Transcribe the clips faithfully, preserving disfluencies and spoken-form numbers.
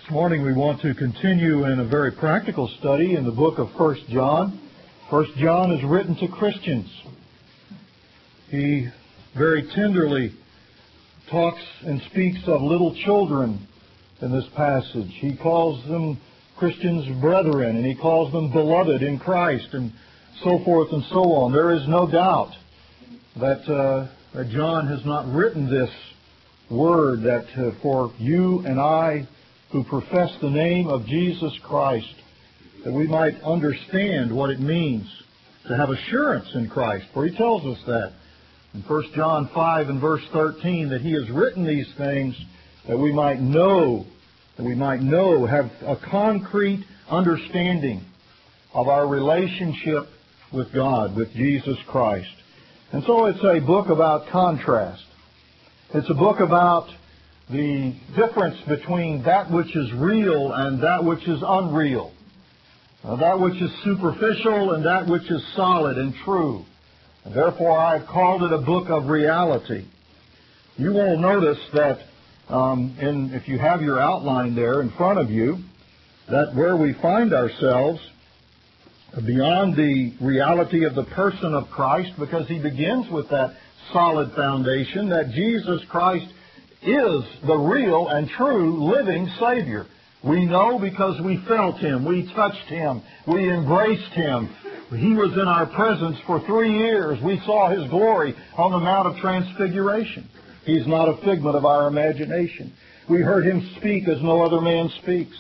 This morning we want to continue in a very practical study in the book of First John. First John is written to Christians. He very tenderly talks and speaks of little children in this passage. He calls them Christians brethren, and he calls them beloved in Christ, and so forth and so on. There is no doubt that, uh, that John has not written this word that uh, for you and I who profess the name of Jesus Christ, that we might understand what it means to have assurance in Christ. For he tells us that in First John five and verse thirteen, that he has written these things that we might know, that we might know, have a concrete understanding of our relationship with God, with Jesus Christ. And so it's a book about contrast. It's a book about the difference between that which is real and that which is unreal. Uh, that which is superficial and that which is solid and true. And therefore I've called it a book of reality. You will notice that um, in, if you have your outline there in front of you, that where we find ourselves beyond the reality of the person of Christ, because he begins with that solid foundation that Jesus Christ is the real and true living Savior. We know because we felt Him, we touched Him, we embraced Him. He was in our presence for three years. We saw His glory on the Mount of Transfiguration. He's not a figment of our imagination. We heard Him speak as no other man speaks.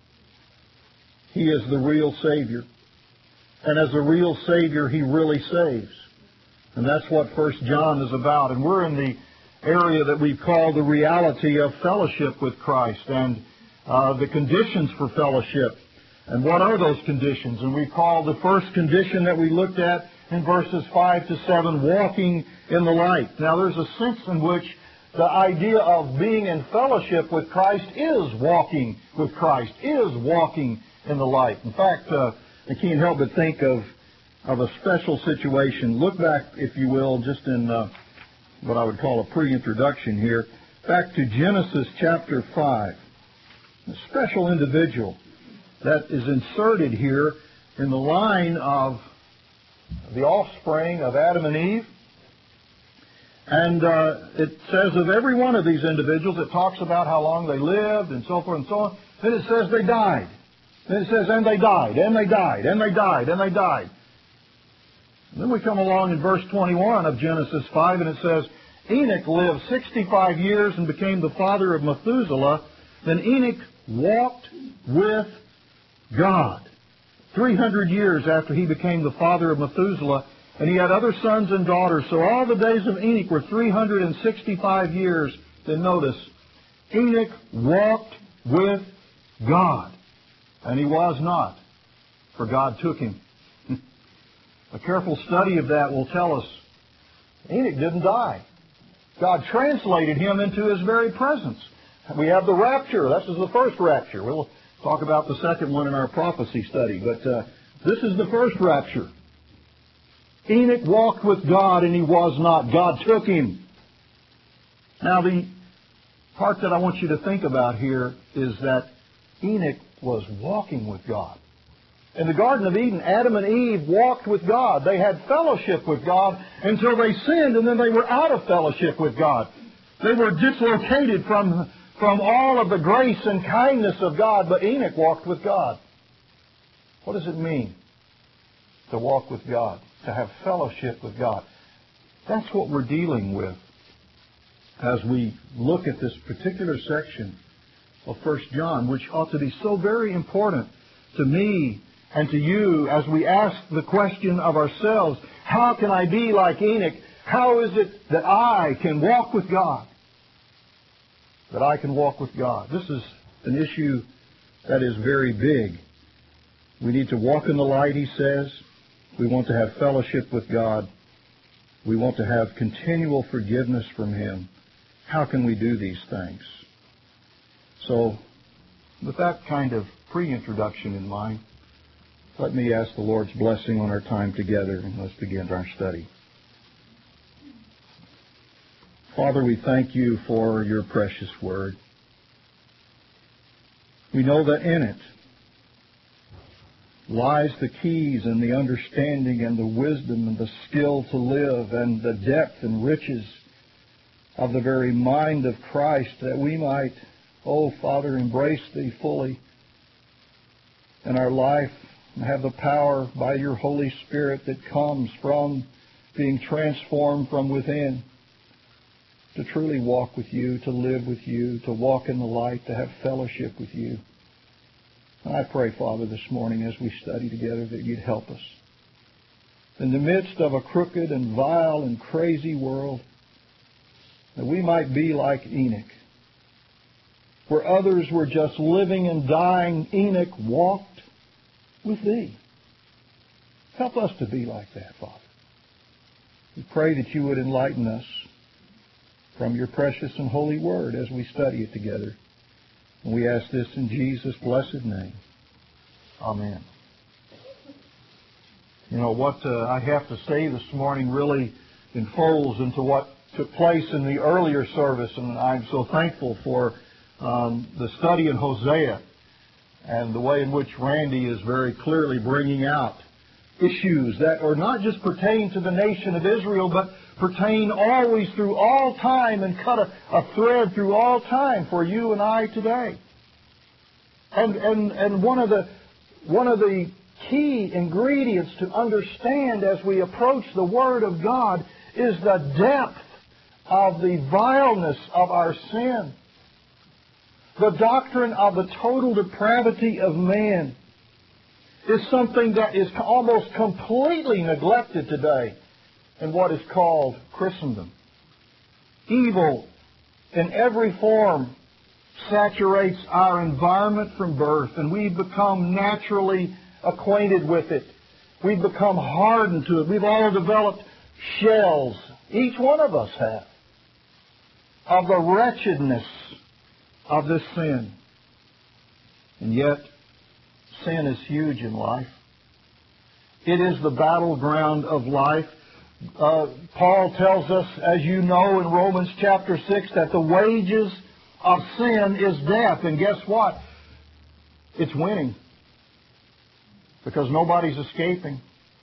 He is the real Savior. And as a real Savior, He really saves. And that's what First John is about. And we're in the area that we call the reality of fellowship with Christ and uh, the conditions for fellowship. And what are those conditions? And we call the first condition that we looked at in verses five to seven, walking in the light. Now there's a sense in which the idea of being in fellowship with Christ is walking with Christ, is walking in the light. In fact, uh, I can't help but think of, of a special situation. Look back, if you will, just in uh, what I would call a pre-introduction here, back to Genesis chapter five. A special individual that is inserted here in the line of the offspring of Adam and Eve. And uh, it says of every one of these individuals, it talks about how long they lived and so forth and so on. Then it says they died. Then it says, and they died, and they died, and they died, and they died. And then we come along in verse twenty-one of Genesis five, and it says, Enoch lived sixty-five years and became the father of Methuselah. Then Enoch walked with God three hundred years after he became the father of Methuselah, and he had other sons and daughters. So all the days of Enoch were three hundred sixty-five years. Then notice, Enoch walked with God, and he was not, for God took him. A careful study of that will tell us Enoch didn't die. God translated him into His very presence. We have the rapture. This is the first rapture. We'll talk about the second one in our prophecy study. But uh, this is the first rapture. Enoch walked with God, and he was not. God took him. Now, the part that I want you to think about here is that Enoch was walking with God. In the Garden of Eden, Adam and Eve walked with God. They had fellowship with God until they sinned, and then they were out of fellowship with God. They were dislocated from, from all of the grace and kindness of God, but Enoch walked with God. What does it mean to walk with God, to have fellowship with God? That's what we're dealing with as we look at this particular section of First John, which ought to be so very important to me and to you as we ask the question of ourselves, how can I be like Enoch? How is it that I can walk with God? That I can walk with God. This is an issue that is very big. We need to walk in the light, he says. We want to have fellowship with God. We want to have continual forgiveness from Him. How can we do these things? So, with that kind of pre-introduction in mind, let me ask the Lord's blessing on our time together, and let's begin our study. Father, we thank You for Your precious Word. We know that in it lies the keys and the understanding and the wisdom and the skill to live and the depth and riches of the very mind of Christ, that we might, oh Father, embrace Thee fully in our life and have the power by Your Holy Spirit that comes from being transformed from within to truly walk with You, to live with You, to walk in the light, to have fellowship with You. And I pray, Father, this morning as we study together that You'd help us. In the midst of a crooked and vile and crazy world, that we might be like Enoch. Where others were just living and dying, Enoch walked with Thee. Help us to be like that, Father. We pray that You would enlighten us from Your precious and holy Word as we study it together. And we ask this in Jesus' blessed name. Amen. You know, what uh, I have to say this morning really unfolds into what took place in the earlier service, and I'm so thankful for um, the study in Hosea and the way in which Randy is very clearly bringing out issues that are not just pertain to the nation of Israel, but pertain always through all time and cut a, a thread through all time for you and I today. And and and one of the one of the key ingredients to understand as we approach the Word of God is the depth of the vileness of our sin. The doctrine of the total depravity of man is something that is almost completely neglected today in what is called Christendom. Evil in every form saturates our environment from birth, and we become naturally acquainted with it. We've become hardened to it. We've all developed shells, each one of us have, of the wretchedness of this sin. And yet, sin is huge in life. It is the battleground of life. Uh, Paul tells us, as you know, in Romans chapter six, that the wages of sin is death. And guess what? It's winning. Because nobody's escaping.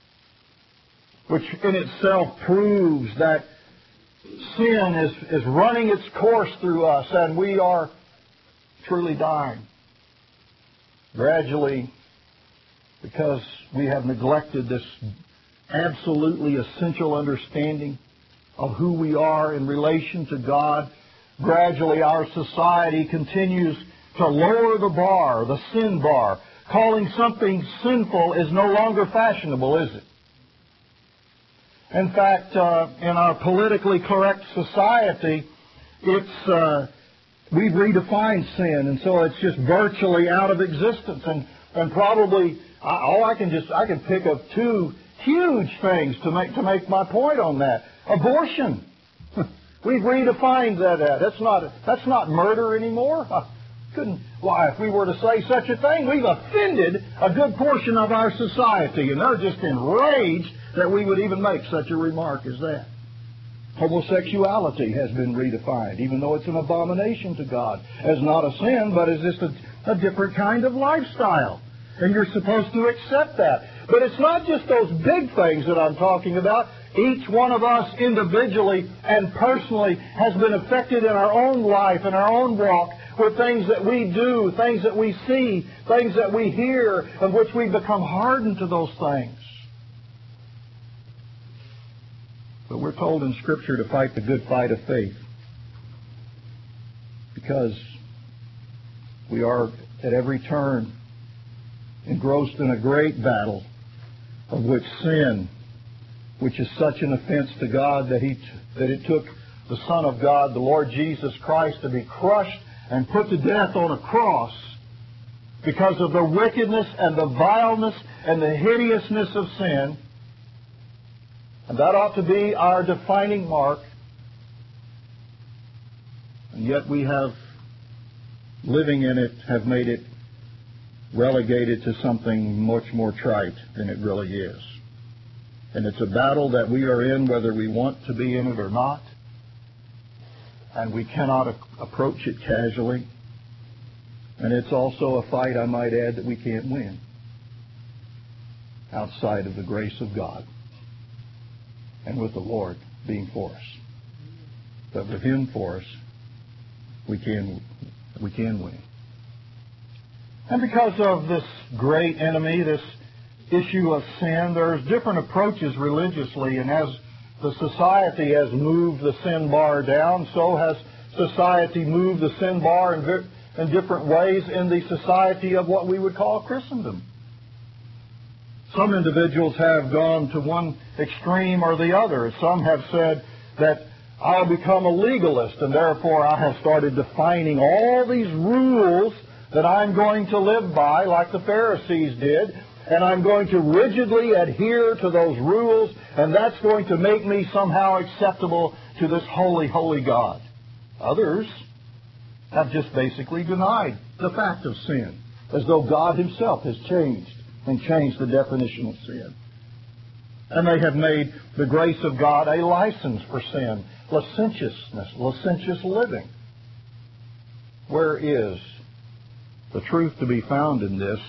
Which in itself proves that sin is, is running its course through us and we are truly dying. Gradually, because we have neglected this absolutely essential understanding of who we are in relation to God, gradually our society continues to lower the bar, the sin bar. Calling something sinful is no longer fashionable, is it? In fact, uh, in our politically correct society, it's uh, we've redefined sin, and so it's just virtually out of existence. And and probably, I, oh, I can just I can pick up two huge things to make to make my point on that. Abortion. We've redefined that. Uh, that's not that's not murder anymore. I couldn't. Why, if we were to say such a thing, we've offended a good portion of our society, and they're just enraged that we would even make such a remark as that. Homosexuality has been redefined, even though it's an abomination to God, as not a sin, but as just a, a different kind of lifestyle. And you're supposed to accept that. But it's not just those big things that I'm talking about. Each one of us individually and personally has been affected in our own life, in our own walk, with things that we do, things that we see, things that we hear, of which we become hardened to those things. But we're told in Scripture to fight the good fight of faith, because we are at every turn engrossed in a great battle of which sin, which is such an offense to God that he that it took the Son of God, the Lord Jesus Christ, to be crushed and put to death on a cross because of the wickedness and the vileness and the hideousness of sin. And that ought to be our defining mark. And yet we have, living in it, have made it relegated to something much more trite than it really is. And it's a battle that we are in whether we want to be in it or not. And we cannot a- approach it casually. And it's also a fight, I might add, that we can't win outside of the grace of God and with the Lord being for us. But with Him for us, we can, we can win. And because of this great enemy, this issue of sin, there's different approaches religiously, and as the society has moved the sin bar down, so has society moved the sin bar in, in different ways in the society of what we would call Christendom. Some individuals have gone to one extreme or the other. Some have said that I'll become a legalist, and therefore I have started defining all these rules that I'm going to live by, like the Pharisees did, and I'm going to rigidly adhere to those rules, and that's going to make me somehow acceptable to this holy, holy God. Others have just basically denied the fact of sin, as though God Himself has changed and changed the definition of sin. And they have made the grace of God a license for sin, licentiousness, licentious living. Where is the truth to be found in this?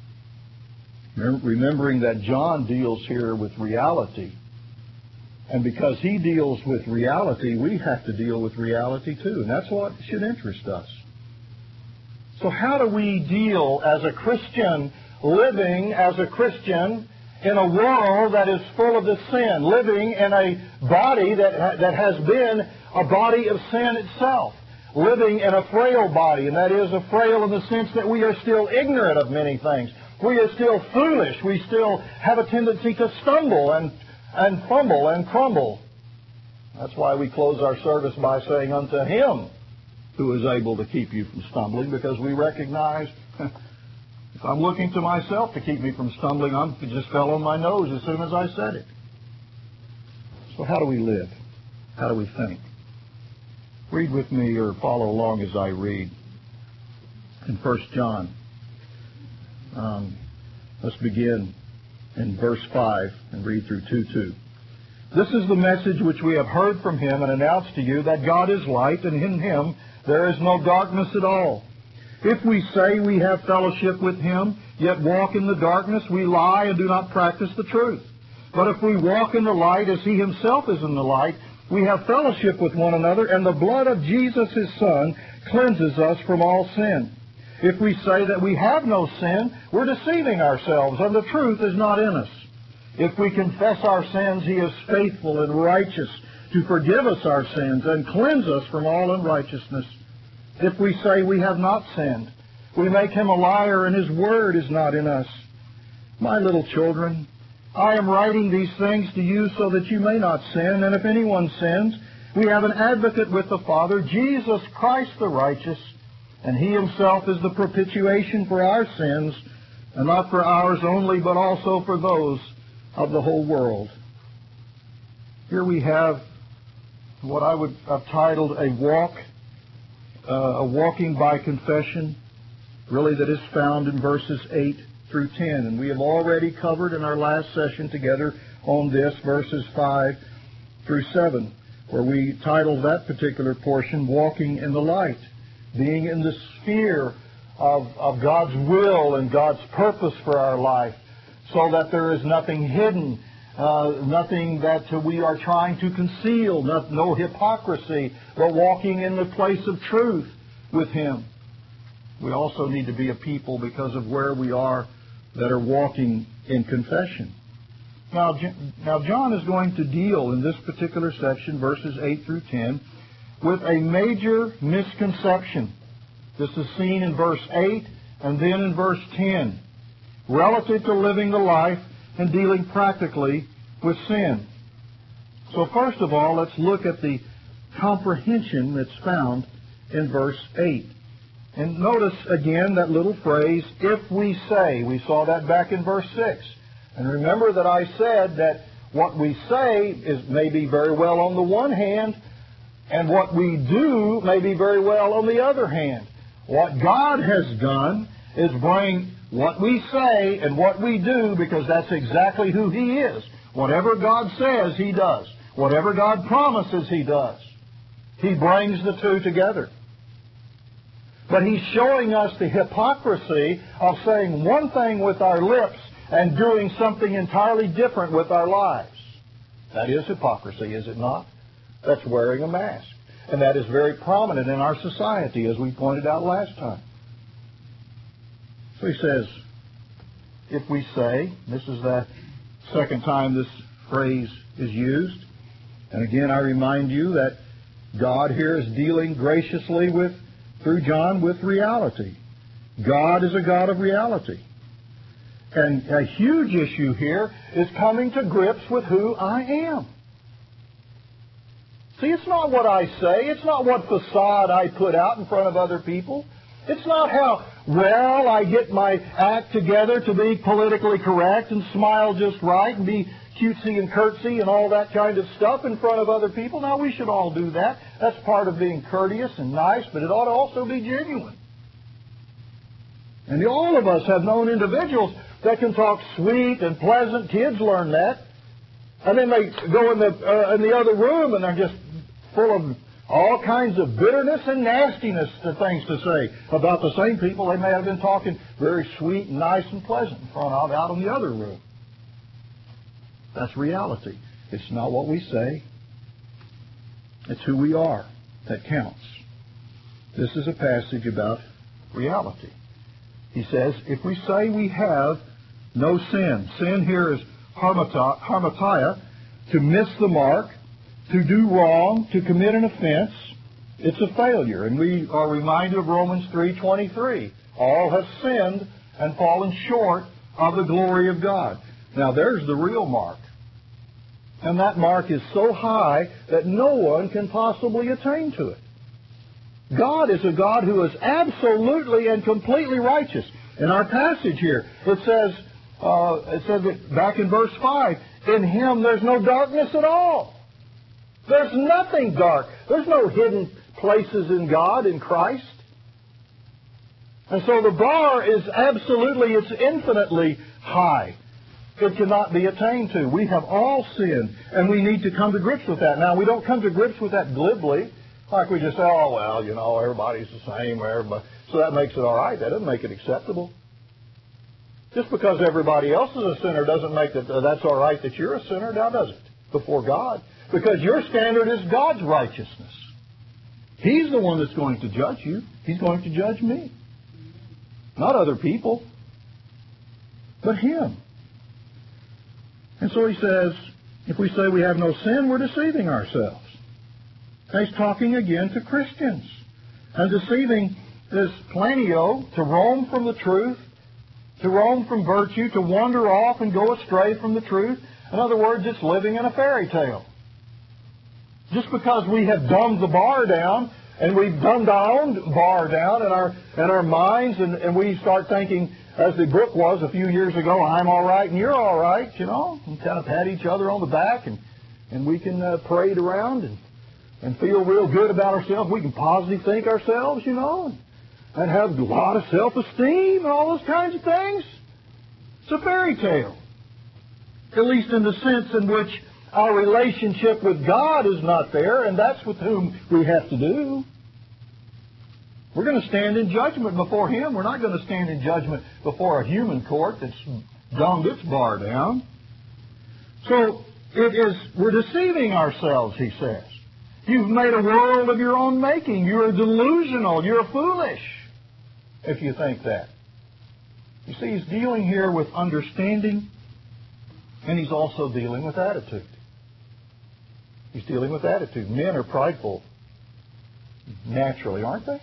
Remembering that John deals here with reality. And because he deals with reality, we have to deal with reality too. And that's what should interest us. So how do we deal as a Christian, living as a Christian in a world that is full of this sin, living in a body that, that has been a body of sin itself, living in a frail body, and that is a frail in the sense that we are still ignorant of many things. We are still foolish. We still have a tendency to stumble and, and fumble and crumble. That's why we close our service by saying, unto Him who is able to keep you from stumbling, because we recognize if I'm looking to myself to keep me from stumbling, I just fell on my nose as soon as I said it. So how do we live? How do we think? Read with me or follow along as I read in First John. Um, let's begin in verse five and read through two two. This is the message which we have heard from Him and announced to you, that God is light, and in Him there is no darkness at all. If we say we have fellowship with Him, yet walk in the darkness, we lie and do not practice the truth. But if we walk in the light as He Himself is in the light, we have fellowship with one another, and the blood of Jesus His Son cleanses us from all sin. If we say that we have no sin, we're deceiving ourselves, and the truth is not in us. If we confess our sins, He is faithful and righteous to forgive us our sins and cleanse us from all unrighteousness. If we say we have not sinned, we make Him a liar, and His word is not in us. My little children, I am writing these things to you so that you may not sin. And if anyone sins, we have an advocate with the Father, Jesus Christ the righteous. And He Himself is the propitiation for our sins, and not for ours only, but also for those of the whole world. Here we have what I would have titled a walk, uh, a walking by confession, really that is found in verses eight through ten. And we have already covered in our last session together on this, verses five through seven, where we titled that particular portion, Walking in the Light, being in the sphere of, of God's will and God's purpose for our life, so that there is nothing hidden, uh, nothing that we are trying to conceal, no, no hypocrisy, but walking in the place of truth with Him. We also need to be a people, because of where we are, that are walking in confession. Now, now John is going to deal in this particular section, verses eight through ten, with a major misconception. This is seen in verse eight and then in verse ten, relative to living the life and dealing practically with sin. So first of all, let's look at the comprehension that's found in verse eight. And notice again that little phrase, if we say. We saw that back in verse six. And remember that I said that what we say is maybe very well on the one hand, and what we do may be very well on the other hand. What God has done is bring what we say and what we do, because that's exactly who He is. Whatever God says, He does. Whatever God promises, He does. He brings the two together. But He's showing us the hypocrisy of saying one thing with our lips and doing something entirely different with our lives. That is hypocrisy, is it not? That's wearing a mask. And that is very prominent in our society, as we pointed out last time. So he says, if we say, this is the second time this phrase is used, and again I remind you that God here is dealing graciously with, through John, with reality. God is a God of reality. And a huge issue here is coming to grips with who I am. See, it's not what I say. It's not what facade I put out in front of other people. It's not how well I get my act together to be politically correct and smile just right and be cutesy and curtsy and all that kind of stuff in front of other people. Now, we should all do that. That's part of being courteous and nice, but it ought to also be genuine. And all of us have known individuals that can talk sweet and pleasant. Kids learn that. And then they go in the, uh, in the other room and they're just full of all kinds of bitterness and nastiness to things to say about the same people they may have been talking very sweet and nice and pleasant in front of out in the other room. That's reality. It's not what we say. It's who we are that counts. This is a passage about reality. He says, if we say we have no sin. Sin here is harmatia, to miss the mark, to do wrong, to commit an offense. It's a failure. And we are reminded of Romans three twenty-three. All have sinned and fallen short of the glory of God. Now there's the real mark. And that mark is so high that no one can possibly attain to it. God is a God who is absolutely and completely righteous. In our passage here, it says, uh, it says it back in verse five, in Him there's no darkness at all. There's nothing dark. There's no hidden places in God, in Christ. And so the bar is absolutely, it's infinitely high. It cannot be attained to. We have all sinned, and we need to come to grips with that. Now, we don't come to grips with that glibly, like we just say, oh, well, you know, everybody's the same, everybody. So that makes it all right. That doesn't make it acceptable. Just because everybody else is a sinner doesn't make it uh, that's all right that you're a sinner, now does it, before God? Because your standard is God's righteousness. He's the one that's going to judge you. He's going to judge me. Not other people, but Him. And so he says, if we say we have no sin, we're deceiving ourselves. And he's talking again to Christians. And deceiving is planio, to roam from the truth, to roam from virtue, to wander off and go astray from the truth. In other words, it's living in a fairy tale. Just because we have dumbed the bar down, and we've dumbed our own bar down in our in our minds, and, and we start thinking, as the book was a few years ago, I'm all right and you're all right, you know, and kind of pat each other on the back, and, and we can uh, parade around and, and feel real good about ourselves. We can positively think ourselves, you know, and, and have a lot of self-esteem and all those kinds of things. It's a fairy tale, at least in the sense in which our relationship with God is not there, and that's with whom we have to do. We're going to stand in judgment before Him. We're not going to stand in judgment before a human court that's dumbed its bar down. So it is, we're deceiving ourselves, he says. You've made a world of your own making. You're delusional. You're foolish if you think that. You see, he's dealing here with understanding, and he's also dealing with attitude. He's dealing with attitude. Men are prideful naturally, aren't they?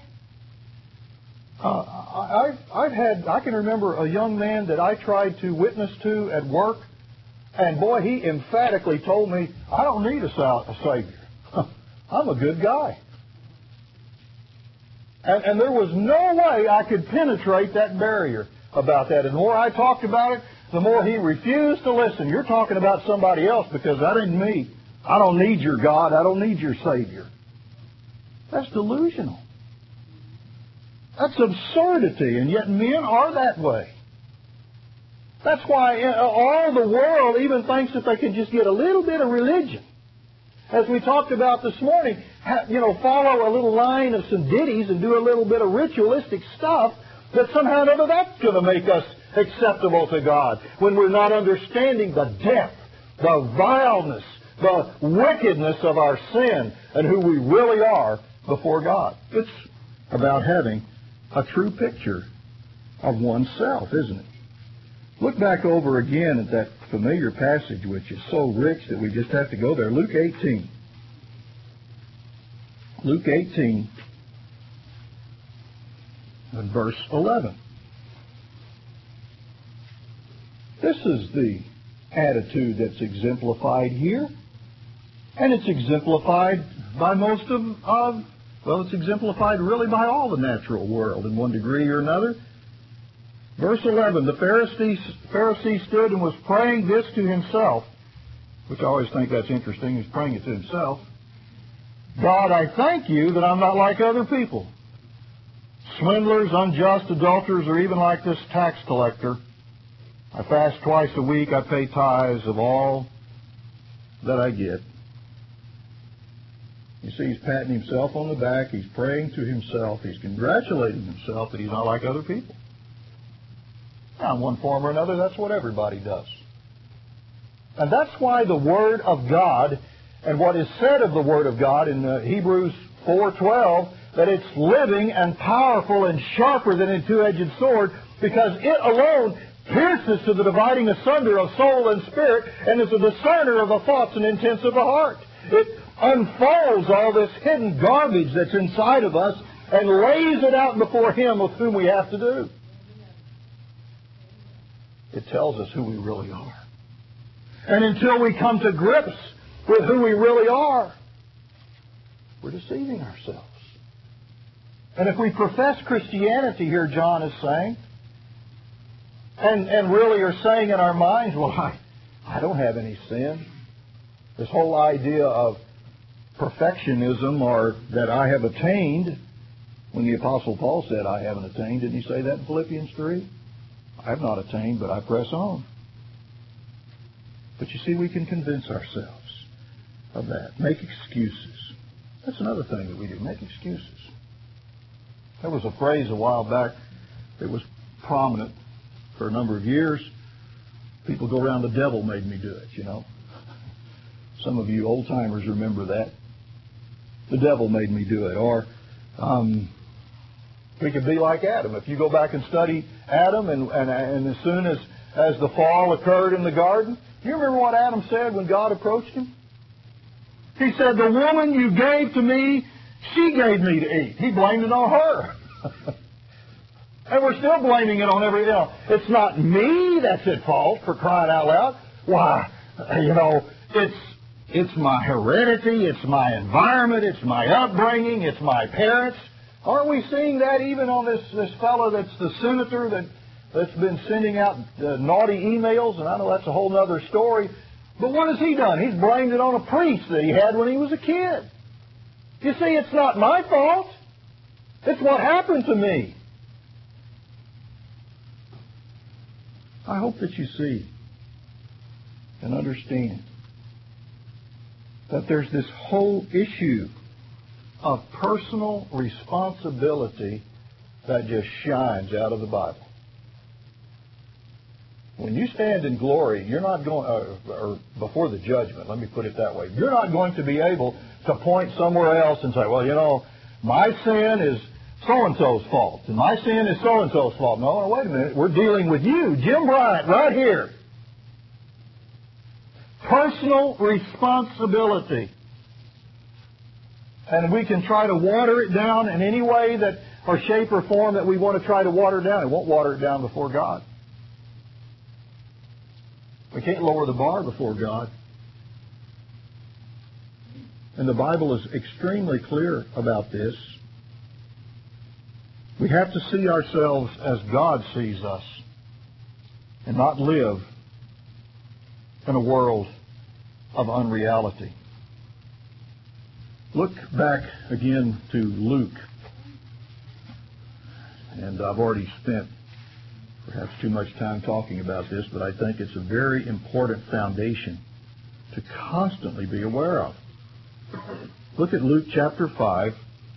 Uh, I, I've, I've had, I can remember a young man that I tried to witness to at work, and boy, he emphatically told me, I don't need a, a Savior. I'm a good guy. And, and there was no way I could penetrate that barrier about that. And the more I talked about it, the more he refused to listen. You're talking about somebody else because that ain't me. I don't need your God. I don't need your Savior. That's delusional. That's absurdity, and yet men are that way. That's why all the world even thinks that they can just get a little bit of religion. As we talked about this morning, you know, follow a little line of some ditties and do a little bit of ritualistic stuff, that somehow or other that's going to make us acceptable to God, when we're not understanding the depth, the vileness, the wickedness of our sin and who we really are before God. It's about having a true picture of oneself, isn't it? Look back over again at that familiar passage, which is so rich that we just have to go there. Luke eighteen. Luke eighteen and verse eleven. This is the attitude that's exemplified here. And it's exemplified by most of, of, well, it's exemplified really by all the natural world in one degree or another. Verse eleven, the Pharisee, Pharisee stood and was praying this to himself, which I always think that's interesting. He's praying it to himself. God, I thank you that I'm not like other people, swindlers, unjust, adulterers, or even like this tax collector. I fast twice a week. I pay tithes of all that I get. You see, he's patting himself on the back. He's praying to himself. He's congratulating himself that he's not like other people. Now, in one form or another, that's what everybody does. And that's why the Word of God and what is said of the Word of God in uh, Hebrews four twelve, that it's living and powerful and sharper than a two-edged sword, because it alone pierces to the dividing asunder of soul and spirit and is a discerner of the thoughts and intents of the heart. It unfolds all this hidden garbage that's inside of us and lays it out before Him with whom we have to do. It tells us who we really are. And until we come to grips with who we really are, we're deceiving ourselves. And if we profess Christianity here, John is saying, and, and really are saying in our minds, well, I, I don't have any sin. This whole idea of perfectionism, or that I have attained, when the Apostle Paul said, I haven't attained, didn't he say that in Philippians three? I have not attained, but I press on. But you see, we can convince ourselves of that. Make excuses. That's another thing that we do. Make excuses. There was a phrase a while back that was prominent for a number of years. People go around, the devil made me do it, you know. Some of you old-timers remember that. The devil made me do it. Or um, we could be like Adam. If you go back and study Adam, and, and, and as soon as, as the fall occurred in the garden, do you remember what Adam said when God approached him? He said, the woman you gave to me, she gave me to eat. He blamed it on her. And we're still blaming it on everything else. It's not me that's at fault, for crying out loud. Why, you know, it's it's my heredity, it's my environment, it's my upbringing, it's my parents. Aren't we seeing that even on this, this fellow that's the senator that, that's been sending out uh, naughty emails? And I know that's a whole other story. But what has he done? He's blamed it on a priest that he had when he was a kid. You see, it's not my fault. It's what happened to me. I hope that you see and understand that there's this whole issue of personal responsibility that just shines out of the Bible. When you stand in glory, you're not going, uh, or before the judgment, let me put it that way, you're not going to be able to point somewhere else and say, well, you know, my sin is so-and-so's fault, and my sin is so-and-so's fault. No, no, wait a minute. We're dealing with you, Jim Bryant, right here. Personal responsibility. And we can try to water it down in any way that, or shape or form that we want to try to water it down. It won't water it down before God. We can't lower the bar before God. And the Bible is extremely clear about this. We have to see ourselves as God sees us and not live in a world of unreality. Look back again to Luke. And I've already spent perhaps too much time talking about this, but I think it's a very important foundation to constantly be aware of. Look at Luke chapter five.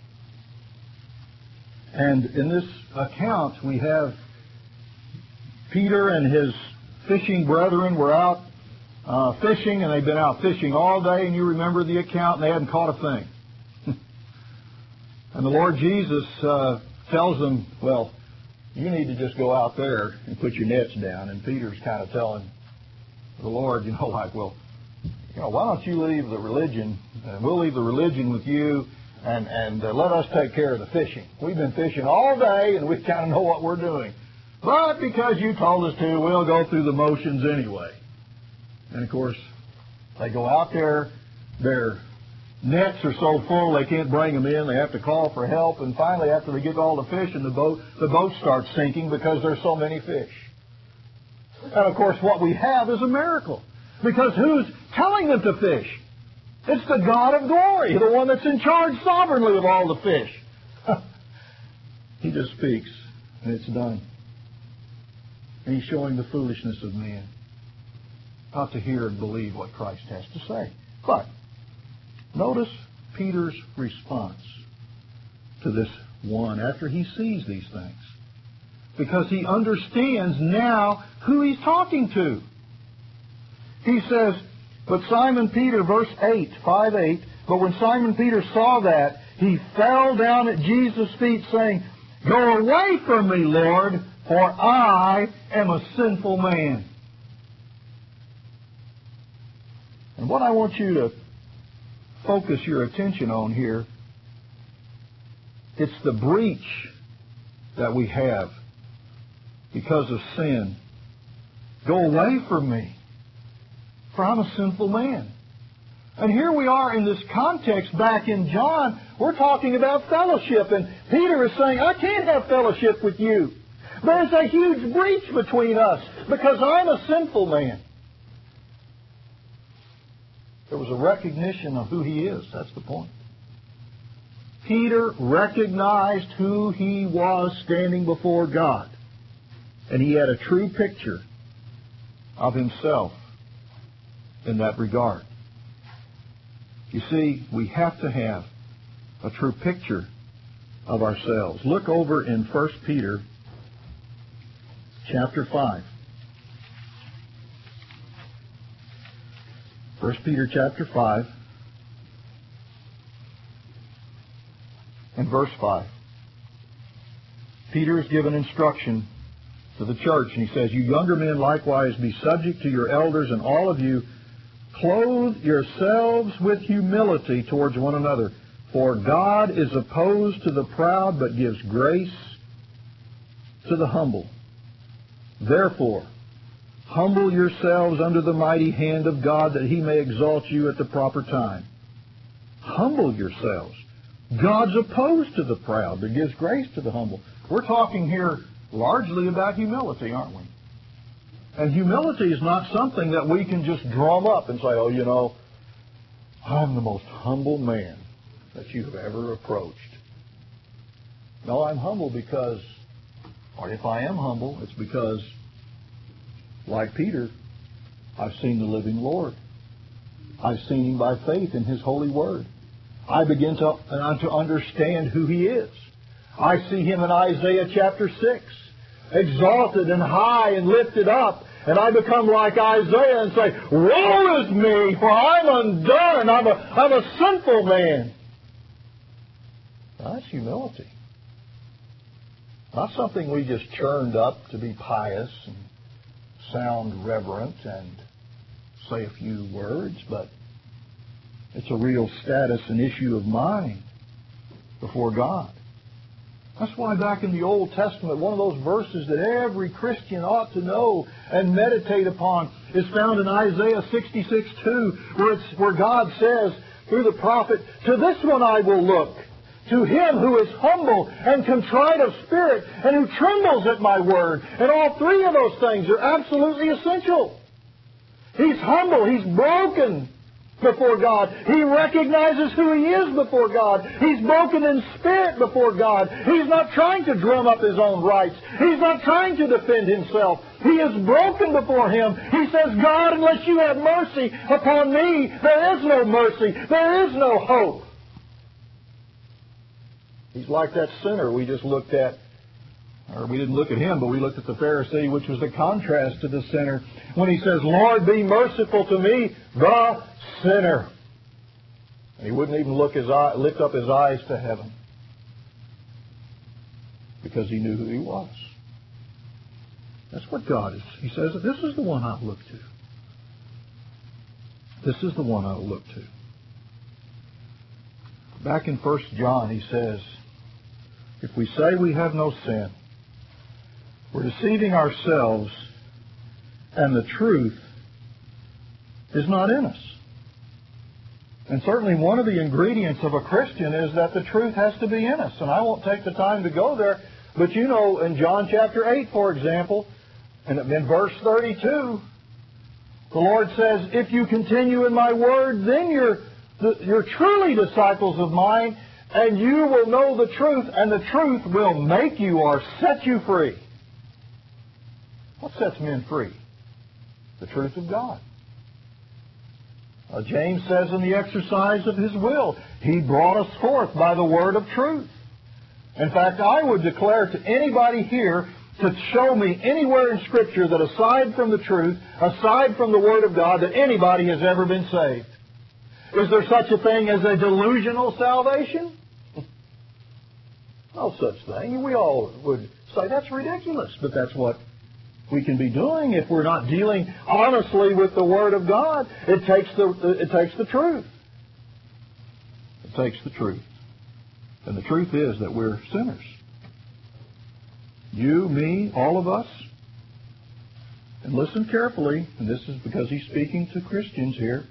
And in this account, we have Peter and his fishing brethren were out uh, fishing, and they've been out fishing all day, and you remember the account, and they hadn't caught a thing. And the Lord Jesus uh, tells them, well, you need to just go out there and put your nets down. And Peter's kind of telling the Lord, you know, like, well, you know, why don't you leave the religion, and we'll leave the religion with you, and, and uh, let us take care of the fishing. We've been fishing all day, and we kind of know what we're doing. But because you told us to, we'll go through the motions anyway. And, of course, they go out there, their nets are so full they can't bring them in. They have to call for help. And finally, after they get all the fish in the boat, the boat starts sinking because there's so many fish. And, of course, what we have is a miracle. Because who's telling them to fish? It's the God of glory, the one that's in charge sovereignly of all the fish. He just speaks, and it's done. And he's showing the foolishness of man not to hear and believe what Christ has to say. But notice Peter's response to this one after he sees these things. Because he understands now who he's talking to. He says, but Simon Peter, verse eight, five eight, but when Simon Peter saw that, he fell down at Jesus' feet, saying, go away from me, Lord, for I am a sinful man. And what I want you to focus your attention on here, it's the breach that we have because of sin. Go away from me, for I'm a sinful man. And here we are in this context back in John. We're talking about fellowship. And Peter is saying, I can't have fellowship with you. There's a huge breach between us because I'm a sinful man. There was a recognition of who he is. That's the point. Peter recognized who he was standing before God. And he had a true picture of himself in that regard. You see, we have to have a true picture of ourselves. Look over in First Peter chapter five. First Peter chapter five and verse five. Peter is given instruction to the church, and he says, you younger men likewise be subject to your elders, and all of you clothe yourselves with humility towards one another. For God is opposed to the proud, but gives grace to the humble. Therefore, humble yourselves under the mighty hand of God, that he may exalt you at the proper time. Humble yourselves. God's opposed to the proud, but gives grace to the humble. We're talking here largely about humility, aren't we? And humility is not something that we can just drum up and say, oh, you know, I'm the most humble man that you have ever approached. No, I'm humble because, or if I am humble, it's because, like Peter, I've seen the living Lord. I've seen him by faith in his holy word. I begin to, uh, to understand who he is. I see him in Isaiah chapter six, exalted and high and lifted up. And I become like Isaiah and say, woe is me, for I'm undone. I'm a, I'm a sinful man. Now, that's humility. Not something we just churned up to be pious and sound reverent and say a few words, but it's a real status and issue of mind before God. That's why back in the Old Testament, one of those verses that every Christian ought to know and meditate upon is found in Isaiah sixty-six two, where, it's, where God says through the prophet, to this one I will look, to him who is humble and contrite of spirit and who trembles at my word. And all three of those things are absolutely essential. He's humble. He's broken before God. He recognizes who he is before God. He's broken in spirit before God. He's not trying to drum up his own rights. He's not trying to defend himself. He is broken before him. He says, God, unless you have mercy upon me, there is no mercy. There is no hope. He's like that sinner we just looked at. Or we didn't look at him, but we looked at the Pharisee, which was the contrast to the sinner. When he says, Lord, be merciful to me, the sinner. And he wouldn't even look his eye, lift up his eyes to heaven. Because he knew who he was. That's what God is. He says, this is the one I'll look to. This is the one I'll look to. Back in First John, he says, if we say we have no sin, we're deceiving ourselves, and the truth is not in us. And certainly one of the ingredients of a Christian is that the truth has to be in us. And I won't take the time to go there, but you know, in John chapter eight, for example, and in verse thirty-two, the Lord says, if you continue in my word, then you're, you're truly disciples of mine, and you will know the truth, and the truth will make you or set you free. What sets men free? The truth of God. Uh, James says in the exercise of his will, he brought us forth by the word of truth. In fact, I would declare to anybody here to show me anywhere in Scripture that aside from the truth, aside from the Word of God, that anybody has ever been saved. Is there such a thing as a delusional salvation? No such thing. We all would say that's ridiculous, but that's what we can be doing if we're not dealing honestly with the Word of God. It takes the, it takes the truth. It takes the truth. And the truth is that we're sinners. You, me, all of us. And listen carefully, and this is because he's speaking to Christians here.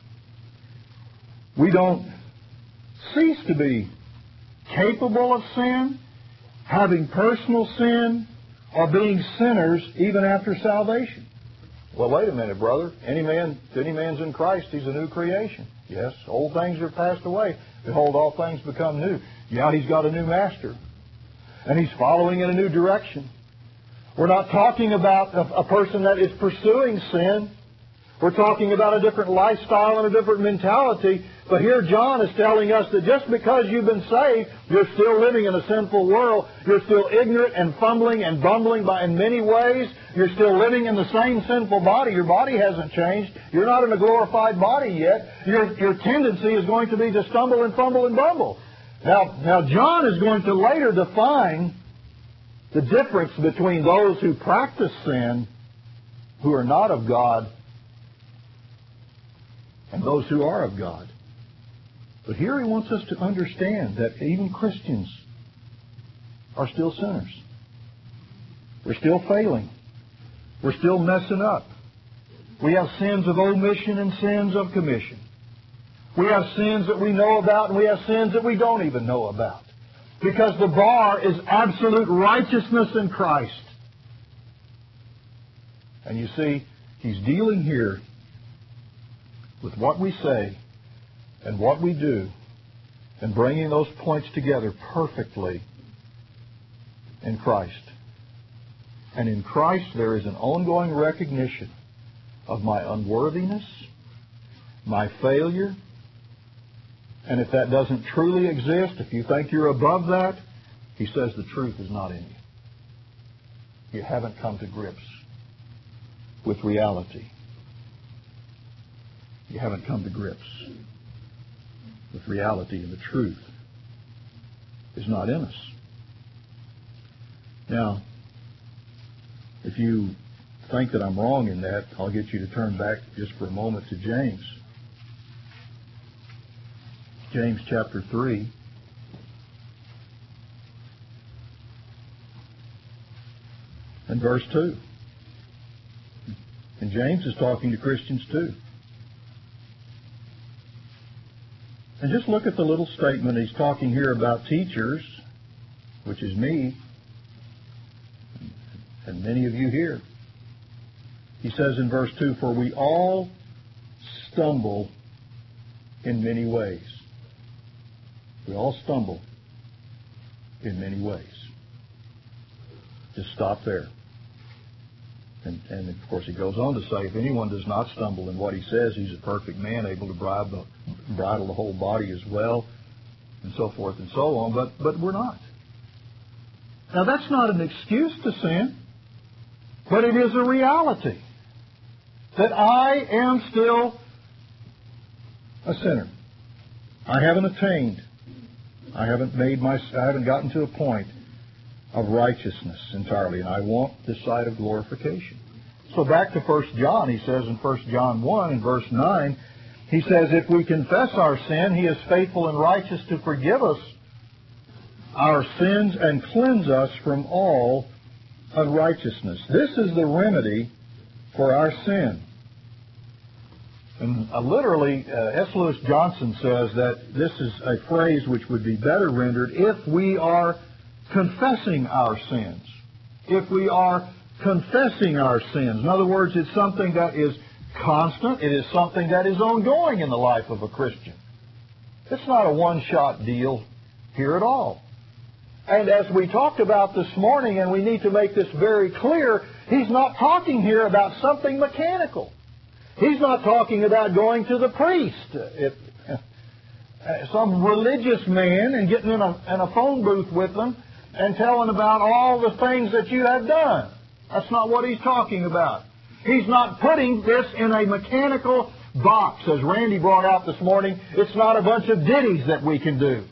We don't cease to be capable of sin, having personal sin, or being sinners even after salvation. Well, wait a minute, brother. Any man, if any man's in Christ, he's a new creation. Yes, old things are passed away. Behold, all things become new. Yeah, he's got a new master. And he's following in a new direction. We're not talking about a, a person that is pursuing sin. We're talking about a different lifestyle and a different mentality. But here John is telling us that just because you've been saved, you're still living in a sinful world. You're still ignorant and fumbling and bumbling by, in many ways. You're still living in the same sinful body. Your body hasn't changed. You're not in a glorified body yet. Your, your tendency is going to be to stumble and fumble and bumble. Now, now John is going to later define the difference between those who practice sin, who are not of God, and those who are of God. But here he wants us to understand that even Christians are still sinners. We're still failing. We're still messing up. We have sins of omission and sins of commission. We have sins that we know about and we have sins that we don't even know about. Because the bar is absolute righteousness in Christ. And you see, he's dealing here with what we say and what we do and bringing those points together perfectly in Christ. And in Christ there is an ongoing recognition of my unworthiness, my failure. And if that doesn't truly exist, if you think you're above that, he says the truth is not in you. You haven't come to grips with reality. You haven't come to grips with reality, and the truth is not in us. Now, if you think that I'm wrong in that, I'll get you to turn back just for a moment to James. James chapter three. And verse two. And James is talking to Christians too. And just look at the little statement. He's talking here about teachers, which is me, and many of you here. He says in verse two, for we all stumble in many ways. We all stumble in many ways. Just stop there. And, and of course he goes on to say, if anyone does not stumble in what he says, he's a perfect man, able to bribe the, bridle the whole body as well. and so forth and so on, but, but we're not. Now, that's not an excuse to sin, but it is a reality that I am still a sinner. I haven't attained. I haven't made my, I haven't gotten to a point of righteousness entirely, and I want this side of glorification. So back to First John, he says in First John one in verse nine, he says, if we confess our sin, He is faithful and righteous to forgive us our sins and cleanse us from all unrighteousness. This is the remedy for our sin. And uh, literally, uh, S. Lewis Johnson says that this is a phrase which would be better rendered if we are confessing our sins. If we are confessing our sins. In other words, it's something that is constant. It is something that is ongoing in the life of a Christian. It's not a one-shot deal here at all. And as we talked about this morning, and we need to make this very clear, he's not talking here about something mechanical. He's not talking about going to the priest, if, uh, some religious man, and getting in a, in a phone booth with them and telling about all the things that you have done. That's not what he's talking about. He's not putting this in a mechanical box, as Randy brought out this morning. It's not a bunch of ditties that we can do.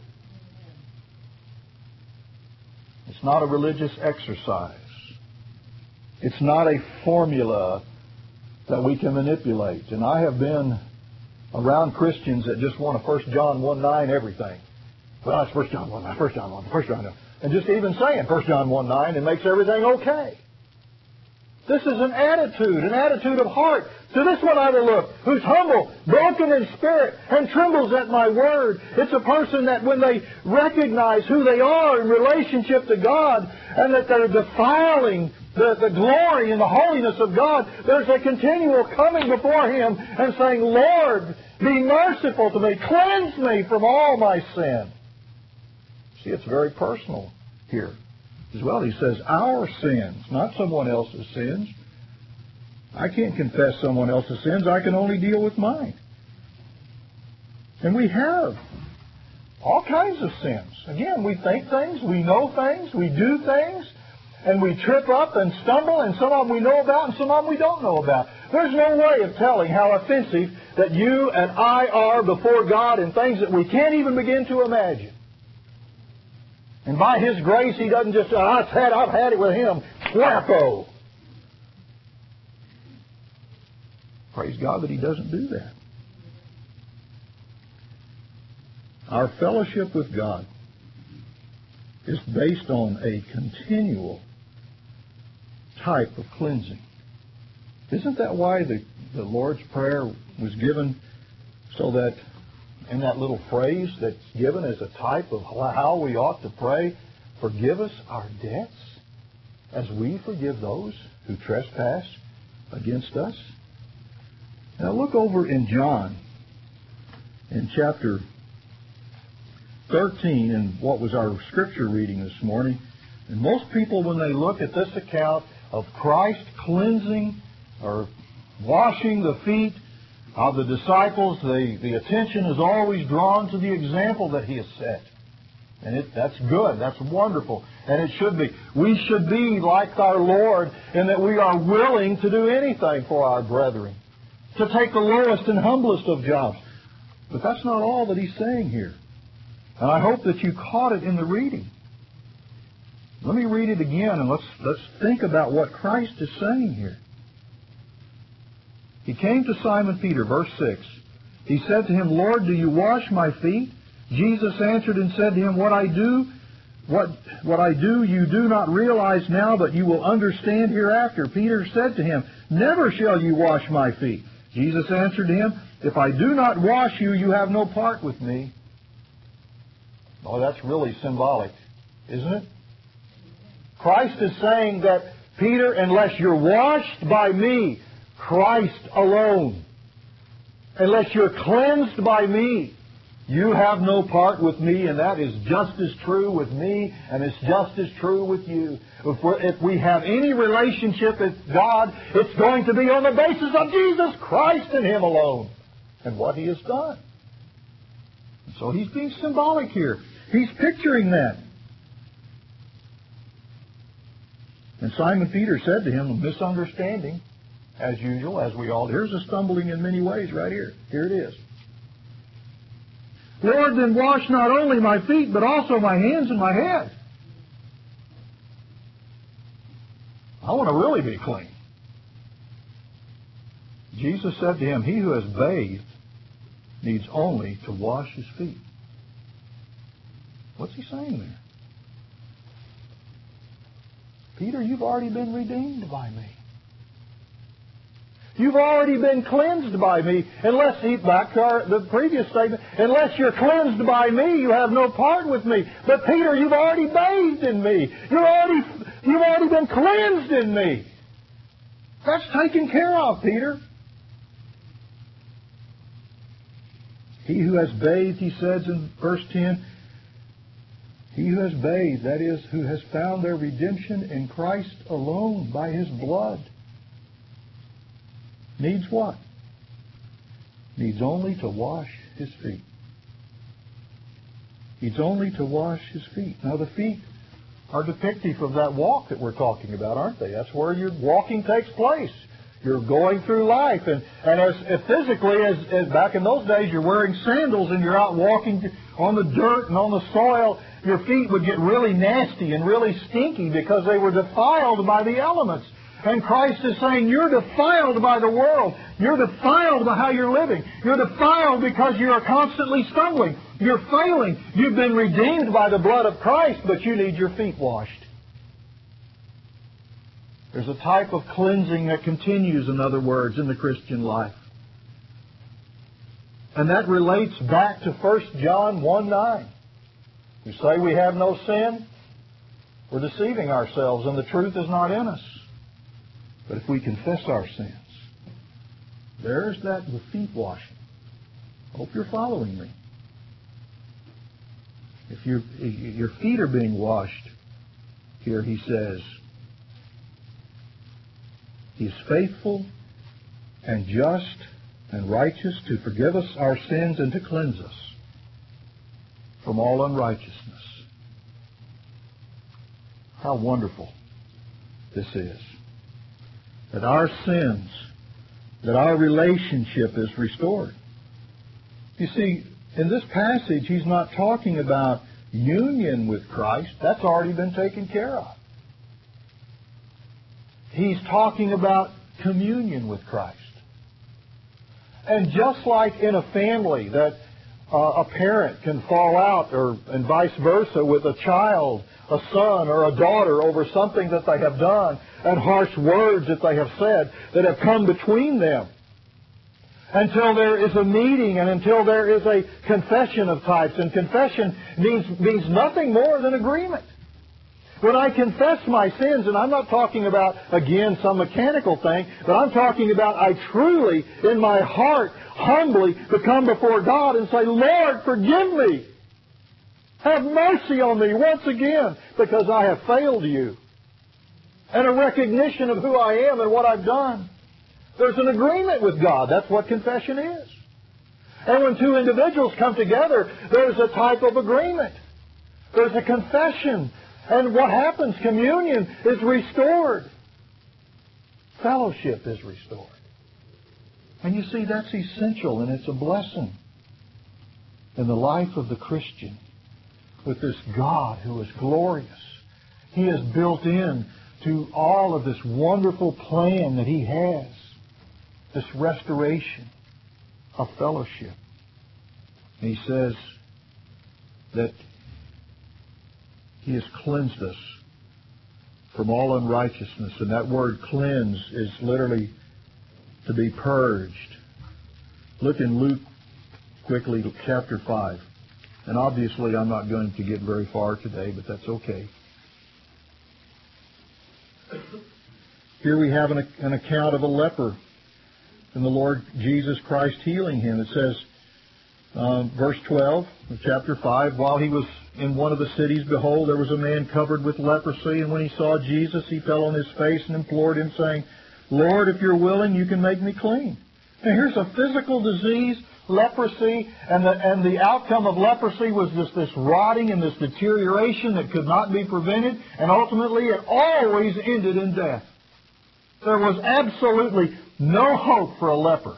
It's not a religious exercise. It's not a formula that we can manipulate. And I have been around Christians that just want to First John one nine everything. Well, it's First John one nine, First John one, First John one. And just even saying First John one nine, it makes everything okay. This is an attitude, an attitude of heart. To this one I will look, who's humble, broken in spirit, and trembles at my word. It's a person that when they recognize who they are in relationship to God, and that they're defiling the, the glory and the holiness of God, there's a continual coming before Him and saying, Lord, be merciful to me. Cleanse me from all my sin. See, it's very personal here. As well, he says, our sins, not someone else's sins. I can't confess someone else's sins. I can only deal with mine. And we have all kinds of sins. Again, we think things, we know things, we do things, and we trip up and stumble, and some of them we know about and some of them we don't know about. There's no way of telling how offensive that you and I are before God in things that we can't even begin to imagine. And by His grace, He doesn't just say, I've had, I've had it with Him. Whacko! Praise God that He doesn't do that. Our fellowship with God is based on a continual type of cleansing. Isn't that why the, the Lord's Prayer was given, so that in that little phrase that's given as a type of how we ought to pray, forgive us our debts as we forgive those who trespass against us? Now look over in John, in chapter thirteen, and what was our scripture reading this morning. And most people, when they look at this account of Christ cleansing or washing the feet of the disciples, the, the attention is always drawn to the example that He has set. And it, that's good. That's wonderful. And it should be. We should be like our Lord in that we are willing to do anything for our brethren, to take the lowest and humblest of jobs. But that's not all that He's saying here. And I hope that you caught it in the reading. Let me read it again, and let's, let's think about what Christ is saying here. He came to Simon Peter, verse six. He said to him, Lord, do you wash my feet? Jesus answered and said to him, What I do, what, what I do you do not realize now, but you will understand hereafter. Peter said to him, Never shall you wash my feet. Jesus answered him, If I do not wash you, you have no part with me. Oh, that's really symbolic, isn't it? Christ is saying that, Peter, unless you're washed by me, Christ alone, unless you're cleansed by me, you have no part with me, and that is just as true with me, and it's just as true with you. If, we're, if we have any relationship with God, it's going to be on the basis of Jesus Christ and Him alone, and what He has done. So he's being symbolic here. He's picturing that. And Simon Peter said to him, a misunderstanding, as usual, as we all do. Here's a stumbling in many ways right here. Here it is. Lord, then wash not only my feet, but also my hands and my head. I want to really be clean. Jesus said to him, he who has bathed needs only to wash his feet. What's he saying there? Peter, you've already been redeemed by me. You've already been cleansed by me. Unless, back to our, the previous statement, unless you're cleansed by me, you have no part with me. But Peter, you've already bathed in me. You're already, you've already been cleansed in me. That's taken care of, Peter. He who has bathed, he says in verse ten, he who has bathed, that is, who has found their redemption in Christ alone by his blood, needs what? Needs only to wash his feet. Needs only to wash his feet. Now the feet are depictive of that walk that we're talking about, aren't they? That's where your walking takes place. You're going through life. And, and as, as physically as, as back in those days, you're wearing sandals and you're out walking on the dirt and on the soil, your feet would get really nasty and really stinky because they were defiled by the elements. And Christ is saying, you're defiled by the world. You're defiled by how you're living. You're defiled because you are constantly stumbling. You're failing. You've been redeemed by the blood of Christ, but you need your feet washed. There's a type of cleansing that continues, in other words, in the Christian life. And that relates back to First John one nine. We say we have no sin, we're deceiving ourselves, and the truth is not in us. But if we confess our sins, there's that the feet washing. Hope you're following me. If you, your feet are being washed, here he says, He's faithful and just and righteous to forgive us our sins and to cleanse us from all unrighteousness. How wonderful this is. That our sins, that our relationship is restored. You see, in this passage, he's not talking about union with Christ. That's already been taken care of. He's talking about communion with Christ. And just like in a family that uh, a parent can fall out, or and vice versa, with a child, a son or a daughter over something that they have done and harsh words that they have said that have come between them, until there is a meeting and until there is a confession of types. And confession means, means nothing more than agreement. When I confess my sins, and I'm not talking about, again, some mechanical thing, but I'm talking about I truly, in my heart, humbly come before God and say, Lord, forgive me. Have mercy on me once again because I have failed you. And a recognition of who I am and what I've done. There's an agreement with God. That's what confession is. And when two individuals come together, there's a type of agreement. There's a confession. And what happens? Communion is restored. Fellowship is restored. And you see, that's essential, and it's a blessing in the life of the Christian with this God who is glorious. He has built in to all of this wonderful plan that He has, this restoration of fellowship. And He says that He has cleansed us from all unrighteousness. And that word cleanse is literally to be purged. Look in Luke quickly, chapter five. And obviously I'm not going to get very far today, but that's okay. Here we have an, an account of a leper and the Lord Jesus Christ healing him. It says, uh, verse twelve of chapter five, while he was in one of the cities, behold, there was a man covered with leprosy, and when he saw Jesus, he fell on his face and implored him, saying, Lord, if you're willing, you can make me clean. Now here's a physical disease leprosy, and the, and the outcome of leprosy was this, this rotting and this deterioration that could not be prevented, and ultimately it always ended in death. There was absolutely no hope for a leper.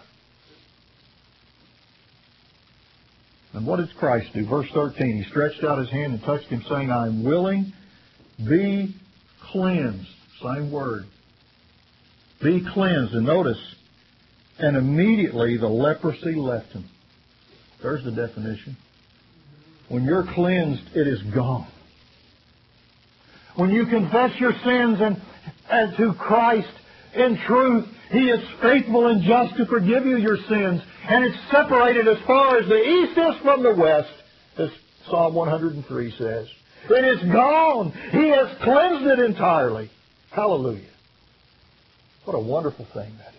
And what did Christ do? Verse thirteen, He stretched out His hand and touched him, saying, I am willing, be cleansed. Same word. Be cleansed. And notice, and immediately the leprosy left him. There's the definition. When you're cleansed, it is gone. When you confess your sins and, and to Christ in truth, He is faithful and just to forgive you your sins. And it's separated as far as the east is from the west, as Psalm one hundred three says. It is gone. He has cleansed it entirely. Hallelujah. What a wonderful thing that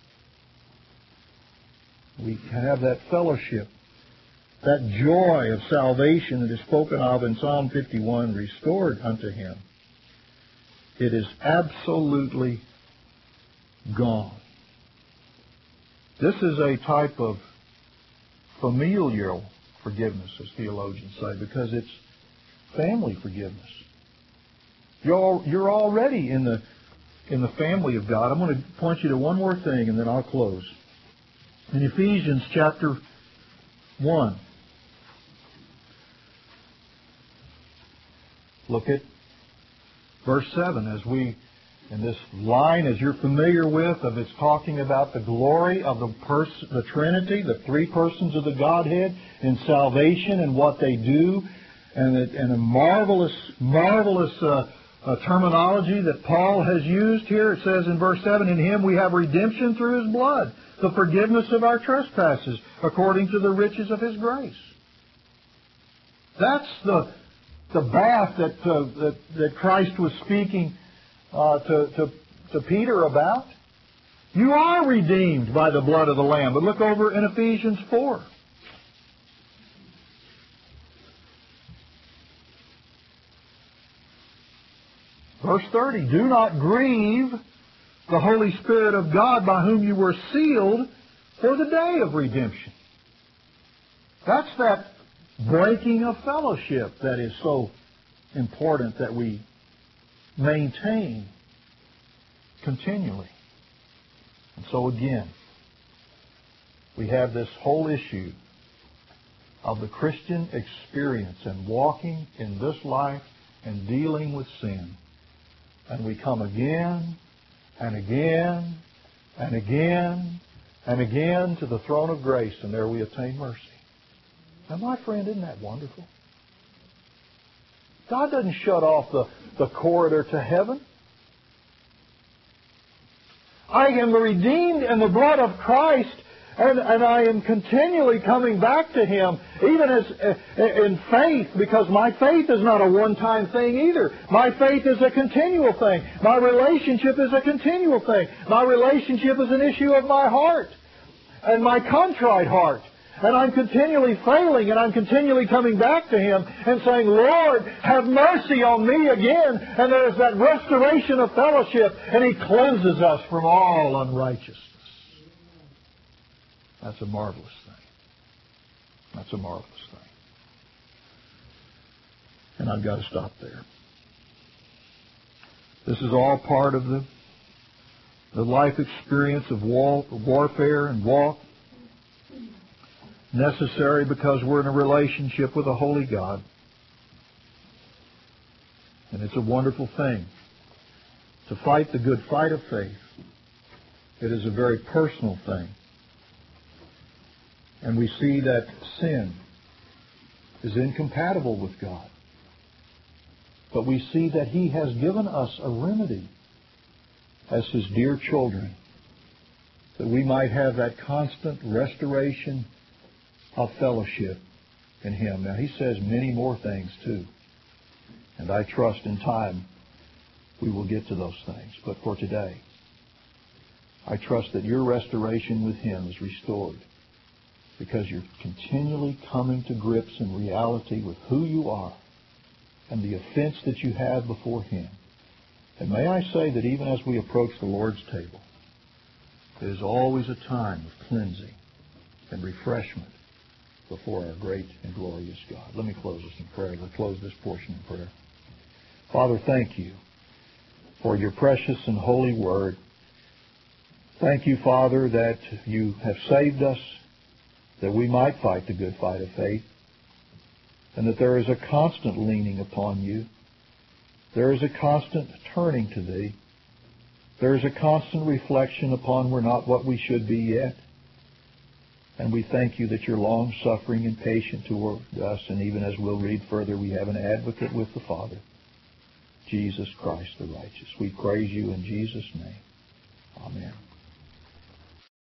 is. We can have that fellowship, that joy of salvation that is spoken of in Psalm fifty-one, restored unto him. It is absolutely gone. This is a type of familial forgiveness, as theologians say, because it's family forgiveness. You're, you're already in the, in the family of God. I'm going to point you to one more thing, and then I'll close. In Ephesians chapter one, look at verse seven as we, in this line, as you're familiar with, of it's talking about the glory of the pers- the Trinity, the three persons of the Godhead in salvation and what they do, and a, and a marvelous, marvelous uh, uh, terminology that Paul has used here. It says in verse seven, in Him we have redemption through His blood, the forgiveness of our trespasses, according to the riches of His grace. That's the the bath that uh, that, that Christ was speaking uh, to, to to Peter about. You are redeemed by the blood of the Lamb. But look over in Ephesians four. Verse thirty, do not grieve the Holy Spirit of God, by whom you were sealed for the day of redemption. That's that breaking of fellowship that is so important that we maintain continually. And so again, we have this whole issue of the Christian experience and walking in this life and dealing with sin. And we come again and again and again and again to the throne of grace, and there we attain mercy. Now, my friend, isn't that wonderful? God doesn't shut off the, the corridor to heaven. I am redeemed in the blood of Christ, and, and I am continually coming back to Him, even as uh, in faith, because my faith is not a one-time thing either. My faith is a continual thing. My relationship is a continual thing. My relationship is an issue of my heart and my contrite heart. And I'm continually failing, and I'm continually coming back to Him and saying, Lord, have mercy on me again. And there's that restoration of fellowship, and He cleanses us from all unrighteousness. That's a marvelous thing. That's a marvelous thing. And I've got to stop there. This is all part of the, the life experience of war, warfare and walk. Necessary because we're in a relationship with a holy God. And it's a wonderful thing to fight the good fight of faith. It is a very personal thing. And we see that sin is incompatible with God. But we see that He has given us a remedy as His dear children, that we might have that constant restoration of fellowship in Him. Now, He says many more things too. And I trust in time we will get to those things. But for today, I trust that your restoration with Him is restored because you're continually coming to grips in reality with who you are and the offense that you have before Him. And may I say that even as we approach the Lord's table, it is always a time of cleansing and refreshment before our great and glorious God. Let me close this in prayer. Let's close this portion in prayer. Father, thank you for your precious and holy word. Thank you, Father, that you have saved us, that we might fight the good fight of faith, and that there is a constant leaning upon you. There is a constant turning to thee. There is a constant reflection upon we're not what we should be yet. And we thank you that you're long-suffering and patient toward us, and even as we'll read further, we have an advocate with the Father, Jesus Christ the righteous. We praise you in Jesus' name. Amen.